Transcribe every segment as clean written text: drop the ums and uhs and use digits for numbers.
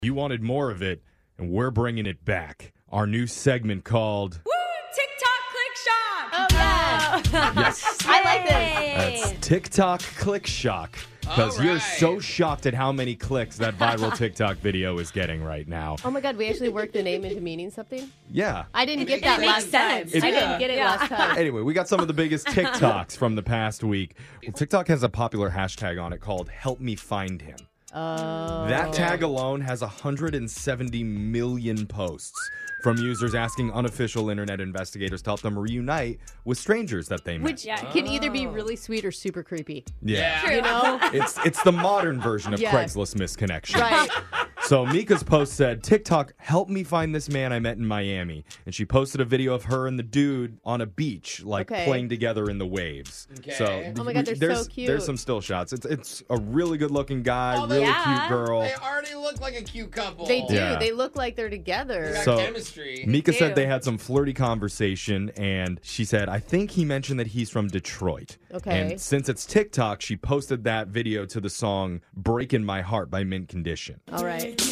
You wanted more of it, and we're bringing it back. Our new segment called... Woo! TikTok Click Shock! Oh, yeah. Yes. I like this. That's TikTok Click Shock. Because you're so shocked at how many clicks that viral TikTok video is getting right now. Oh, my God. We actually worked the name into meaning something? Yeah. I didn't get that last time. sense. I didn't get it last time. Anyway, we got some of the biggest TikToks from the past week. TikTok has a popular hashtag on it called Help Me Find Him. Oh. That tag alone has 170 million posts from users asking unofficial internet investigators to help them reunite with strangers that they met. Which can either be really sweet or super creepy. Yeah. You know? It's the modern version of Yeah. Craigslist misconnection. Right. So Mika's post said, TikTok, help me find this man I met in Miami. And she posted a video of her and the dude on a beach, playing together in the waves. Okay. So Oh my God, they're so cute. There's some still shots. It's a really good looking guy, really cute girl. They already look like a cute couple. They do. Yeah. They look like they're together. They got So- chemistry. Mika said do. they had some flirty conversation, and she said, I think he mentioned that he's from Detroit. Okay. And since it's TikTok, she posted that video to the song Breaking My Heart by Mint Condition. All right.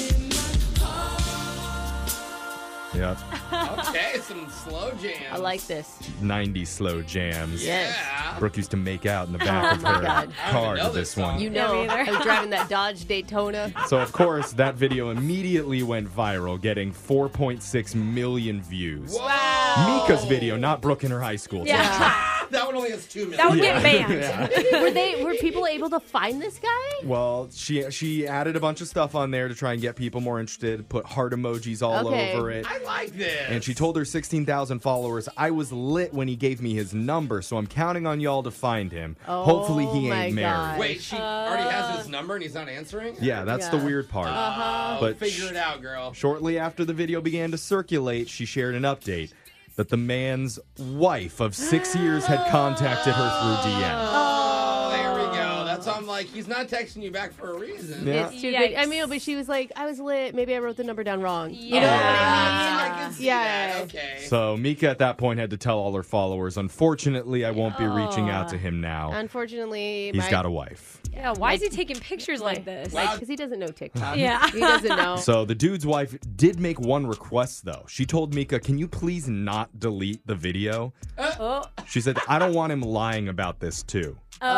Yeah. Okay, some slow jams. I like this. 90 slow jams. Yes. Yeah. Brooke used to make out in the back of my her God. I don't car even to know this this one. song. You know, Me either. I was driving that Dodge Daytona. So, of course, that video immediately went viral, getting 4.6 million views. Wow. Mika's video, not Brooke in her high school. Yeah. That one only has 2 million. That would Yeah. get banned. Were people able to find this guy? Well, she added a bunch of stuff on there to try and get people more interested, put heart emojis all Okay. over it. I like this. And she told her 16,000 followers, I was lit when he gave me his number, so I'm counting on y'all to find him. Oh, Hopefully he my ain't married. God. Wait, she already has his number and he's not answering? Yeah, that's the Yeah. weird part. Oh, But figure it out, girl. Shortly after the video began to circulate, she shared an update that the man's wife of 6 years had contacted her through DM. Oh, there we go. That's why I'm like, he's not texting you back for a reason. Yeah. It's too Yikes. good. I mean, but she was like, I was lit. Maybe I wrote the number down wrong. You know Yeah. what I mean? I can see Yeah. that. Okay. So Mika at that point had to tell all her followers, unfortunately, I won't be reaching out to him now. Unfortunately, He's got a wife. Yeah, why is he taking pictures like this? Wow. because he doesn't know TikTok. Yeah. He doesn't know. So the dude's wife did make one request, though. She told Mika, can you please not delete the video? Oh. She said, I don't want him lying about this, too.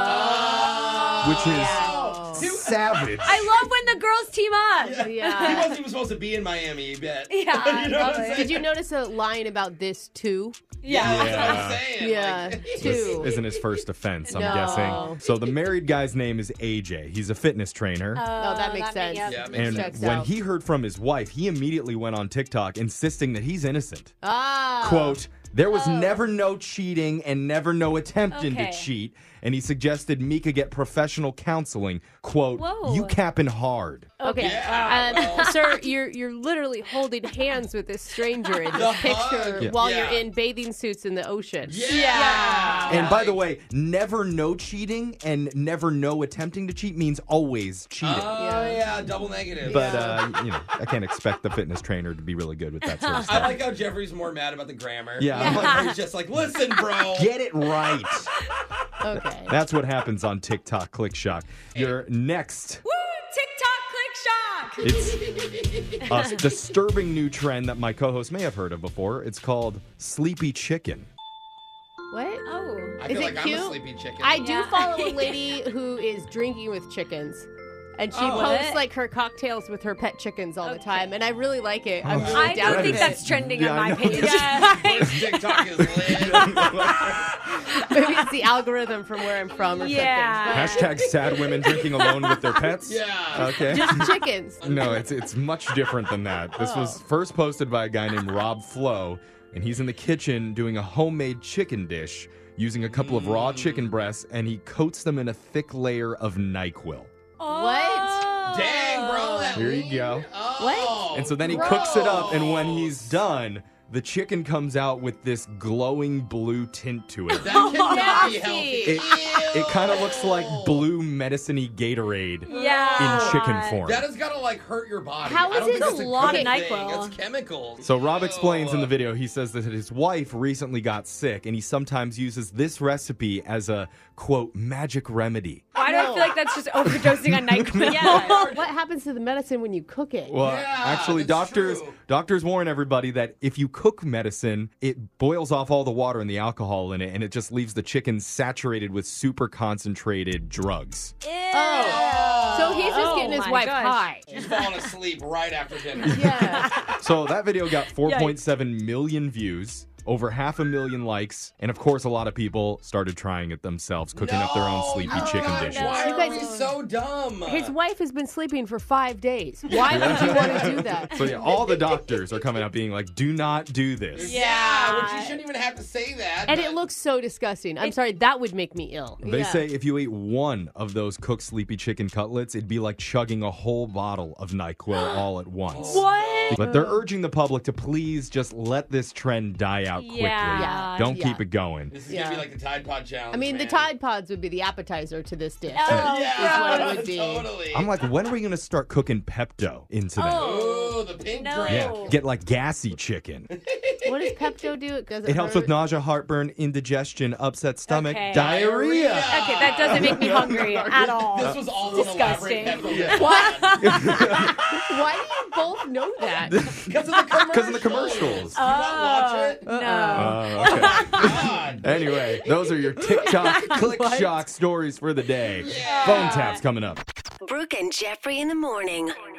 Oh. Which is savage. I love when the girls team up. He Yeah. wasn't even supposed to be in Miami, you bet. Yeah, You know what I'm probably. saying? Did you notice a line about this too? Yeah. That's what I'm saying. Yeah, Like, This two. isn't his first offense, I'm No. guessing. So the married guy's name is AJ. He's a fitness trainer. Oh, that makes sense. Yep. Yeah, makes And sense. checks when out. he heard from his wife, he immediately went on TikTok insisting that he's innocent. Ah. Quote, there was never no cheating and never no attempting Okay. to cheat. And he suggested Mika get professional counseling. Quote, Whoa. you capping hard. Okay, Yeah, well. sir, you're literally holding hands with this stranger in The this picture hug. while Yeah. you're in bathing suits in the ocean. Yeah. And by the way, never no cheating and never no attempting to cheat means always cheating. Oh, yeah, double negative. But, I can't expect the fitness trainer to be really good with that sort of I stuff. like how Jeffrey's more mad about the grammar. Yeah. I'm like, he's just like, listen, bro. Get it right. Okay. That's what happens on TikTok Click Shock. Your next, Woo! TikTok Click Shock. it's a disturbing new trend that my co-host may have heard of before. It's called sleepy chicken. What? Oh. I Is feel it like cute? I'm a sleepy chicken. I do Yeah. follow a lady who is drinking with chickens. And she Oh. posts What? like her cocktails with her pet chickens all the Okay. time, and I really like it. I'm really I down don't with think it. that's trending Yeah, on I my know. page. TikTok is lit. Maybe it's the algorithm from where I'm from or Yeah. Hashtag sad women drinking alone with their pets. Yeah. Okay. something. Just chickens. No, it's much different than that. This was first posted by a guy named Rob Flo, and he's in the kitchen doing a homemade chicken dish using a couple of raw chicken breasts, and he coats them in a thick layer of NyQuil. What? Dang, bro. That Here you lean. go. Oh, What? And so then he cooks it up, and when he's done, the chicken comes out with this glowing blue tint to it. That cannot be nasty. healthy. It kind of looks like blue medicine-y Gatorade Yeah. in chicken form. That has got to like hurt your body. How I don't is think it it's a lot of good thing. NyQuil? It's chemicals. So Rob explains in the Ew. video, he says that his wife recently got sick and he sometimes uses this recipe as a, quote, magic remedy. Why do I feel like that's just overdosing on NyQuil? Yeah. What happens to the medicine when you cook it? Well, Yeah, actually, that's true. doctors warn everybody that if you cook medicine, it boils off all the water and the alcohol in it, and it just leaves the chicken saturated with super concentrated drugs. Oh. So he's just getting his my wife gosh. high. She's falling asleep right after dinner. Yeah. So that video got 4.7 million views, over 500,000 likes, and of course, a lot of people started trying it themselves, cooking up their own sleepy chicken dishes. Why You are guys- we so dumb? His wife has been sleeping for 5 days. Why would you want to do that? So yeah, all the doctors are coming out being like, "Do not do this." Yeah, which you shouldn't even have to say that. And but- it looks so disgusting. I'm sorry, that would make me ill. They say if you ate one of those cooked sleepy chicken cutlets, it'd be like chugging a whole bottle of NyQuil all at once. What? But they're urging the public to please just let this trend die out quickly. Yeah. Don't Yeah. keep it going. This is gonna be Yeah. like the Tide Pod challenge. I mean, the man. Tide Pods would be the appetizer to this dish. Oh, Yeah, what it would be. totally. I'm like, when are we going to start cooking Pepto into that? Ooh, the pink No. drink. Yeah, get like gassy chicken. What does Pepto do? Does It helps hurt? with nausea, heartburn, indigestion, upset stomach, Okay. diarrhea. Okay, that doesn't make me hungry at all. This was all Disgusting. Why do you both know that? Because of the commercials. Because of the commercials. Do you not watch it? No. Okay. God. Anyway, those are your TikTok click shock stories for the day. Phone taps coming up. Brooke and Jeffrey in the morning.